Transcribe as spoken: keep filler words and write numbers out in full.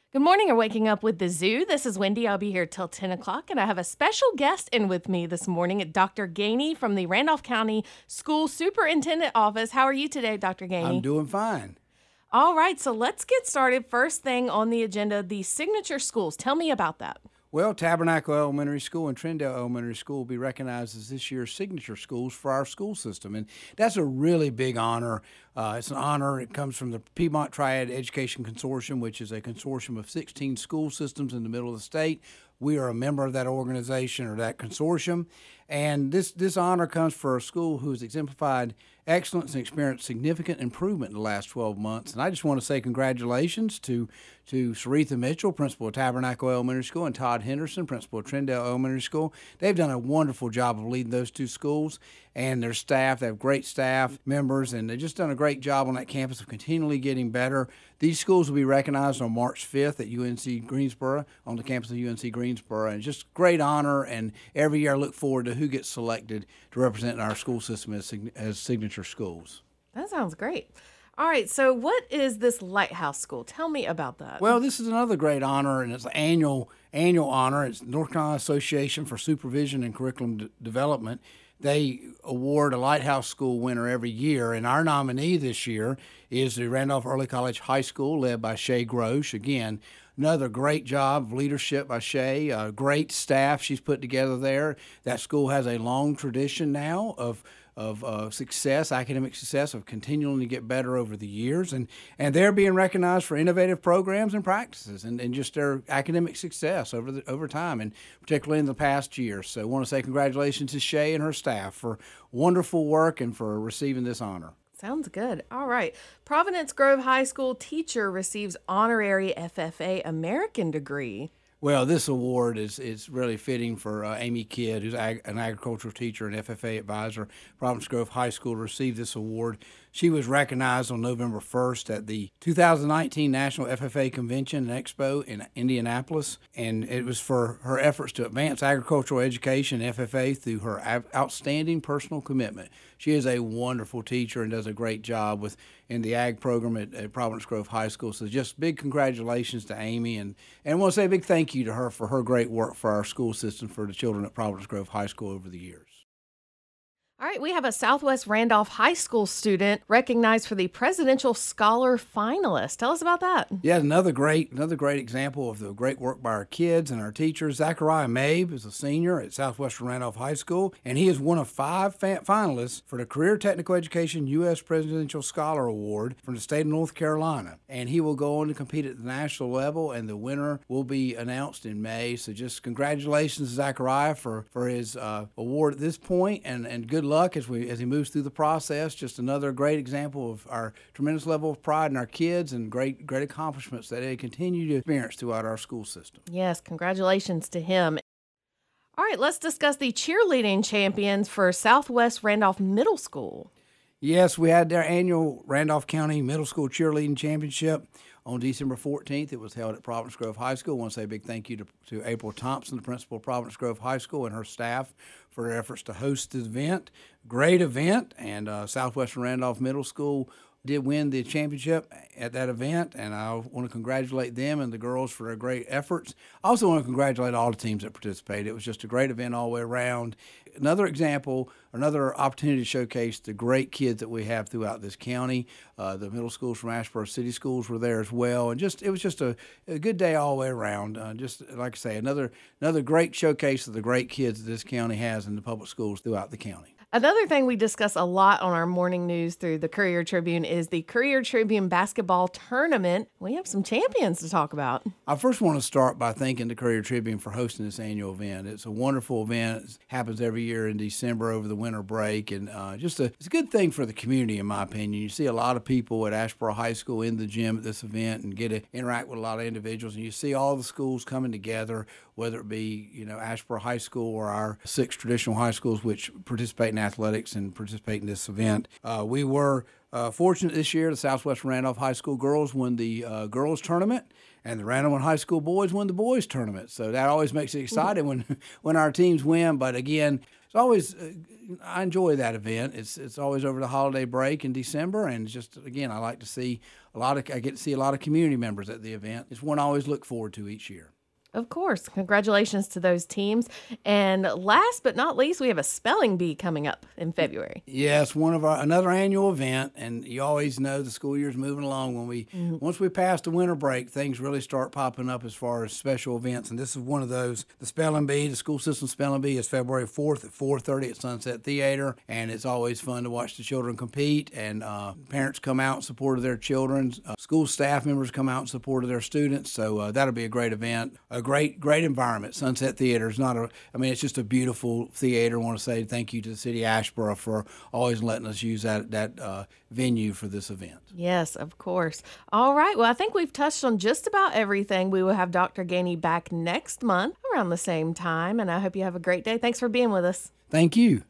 Good morning, you're waking up with the zoo. This is Wendy. I'll be here till ten o'clock, and I have a special guest in with me this morning, Doctor Gainey from the Randolph County School Superintendent Office. How are you today, Doctor Gainey? I'm doing fine. All right, so let's get started. First thing on the agenda, the signature schools. Tell me about that. Well, Tabernacle Elementary School and Trindale Elementary School will be recognized as this year's signature schools for our school system, and that's a really big honor. Uh, it's an honor. It comes from the Piedmont Triad Education Consortium, which is a consortium of sixteen school systems in the middle of the state. We are a member of that organization or that consortium, and this, this honor comes for a school who has exemplified excellence and experienced significant improvement in the last twelve months. And I just want to say congratulations to to Saritha Mitchell, principal of Tabernacle Elementary School, and Todd Henderson, principal of Trindale Elementary School. They've done a wonderful job of leading those two schools and their staff. They have great staff members, and they've just done a great job on that campus of continually getting better. These schools will be recognized on March fifth at U N C Greensboro, on the campus of U N C Greensboro. And it's just great honor, and every year I look forward to who gets selected to represent our school system as, as signature schools. That sounds great. All right, so what is this Lighthouse School? Tell me about that. Well, this is another great honor, and it's an annual annual honor. It's North Carolina Association for Supervision and Curriculum D- Development. They award a Lighthouse School winner every year, and our nominee this year is the Randolph Early College High School, led by Shay Grosh. Again, another great job of leadership by Shay, uh, great staff she's put together there. That school has a long tradition now of of uh, success, academic success, of continuing to get better over the years. And, and they're being recognized for innovative programs and practices and, and just their academic success over the, over time, and particularly in the past year. So I want to say congratulations to Shay and her staff for wonderful work and for receiving this honor. Sounds good. All right. Providence Grove High School teacher receives honorary F F A American degree. Well, this award is, is really fitting for uh, Amy Kidd, who's ag- an agricultural teacher and F F A advisor. Providence Grove High School received this award. She was recognized on November first at the two thousand nineteen National F F A Convention and Expo in Indianapolis, and it was for her efforts to advance agricultural education and F F A through her ab- outstanding personal commitment. She is a wonderful teacher and does a great job with in the ag program at, at Providence Grove High School. So just big congratulations to Amy, and, and I want to say a big thank you to her for her great work for our school system, for the children at Providence Grove High School over the years. All right, we have a Southwest Randolph High School student recognized for the Presidential Scholar Finalist. Tell us about that. Yeah, another great another great example of the great work by our kids and our teachers. Zachariah Mabe is a senior at Southwestern Randolph High School, and he is one of five fa- finalists for the Career Technical Education U S Presidential Scholar Award from the state of North Carolina. And he will go on to compete at the national level, and the winner will be announced in May. So just congratulations to Zachariah for, for his uh, award at this point, and, and good luck as we as he moves through the process. Just another great example of our tremendous level of pride in our kids and great great accomplishments that they continue to experience throughout our school system. Yes, congratulations to him. All right, let's discuss the cheerleading champions for Southwest Randolph Middle School. Yes, we had their annual Randolph County Middle School Cheerleading Championship on December fourteenth. It was held at Providence Grove High School. I want to say a big thank you to, to April Thompson, the principal of Providence Grove High School, and her staff for their efforts to host this event. Great event, and uh, Southwestern Randolph Middle School did win the championship at that event, and I want to congratulate them and the girls for their great efforts. I also want to congratulate all the teams that participated. It was just a great event all the way around. Another example, another opportunity to showcase the great kids that we have throughout this county. Uh, the middle schools from Asheboro City Schools were there as well, and just it was just a, a good day all the way around. Uh, just like I say, another another great showcase of the great kids that this county has in the public schools throughout the county. Another thing we discuss a lot on our morning news through the Courier Tribune is the Courier Tribune basketball tournament. We have some champions to talk about. I first want to start by thanking the Courier Tribune for hosting this annual event. It's a wonderful event. It happens every year in December over the winter break, and uh, just a, it's a good thing for the community, in my opinion. You see a lot of people at Asheboro High School in the gym at this event and get to interact with a lot of individuals, and you see all the schools coming together, whether it be, you know, Asheboro High School or our six traditional high schools which participate in athletics and participate in this event. Uh, we were uh, fortunate this year. The Southwest Randolph High School girls won the uh, girls tournament, and the Randolph High School boys won the boys tournament. So that always makes it exciting when when our teams win. But again, it's always uh, I enjoy that event. It's it's always over the holiday break in December, and just again, I like to see a lot of I get to see a lot of community members at the event. It's one I always look forward to each year. Of course. Congratulations to those teams. And last but not least, we have a spelling bee coming up in February. Yes, one of our another annual event, and you always know the school year's moving along. When we mm-hmm. once we pass the winter break, things really start popping up as far as special events, and this is one of those. The spelling bee, the school system spelling bee, is February fourth at four thirty at Sunset Theater, and it's always fun to watch the children compete. And uh, parents come out in support of their children. Uh, school staff members come out in support of their students. So uh, that'll be a great event. A great, great environment. Sunset Theater is not a, I mean, it's just a beautiful theater. I want to say thank you to the city of Asheboro for always letting us use that, that uh, venue for this event. Yes, of course. All right. Well, I think we've touched on just about everything. We will have Doctor Gainey back next month around the same time, and I hope you have a great day. Thanks for being with us. Thank you.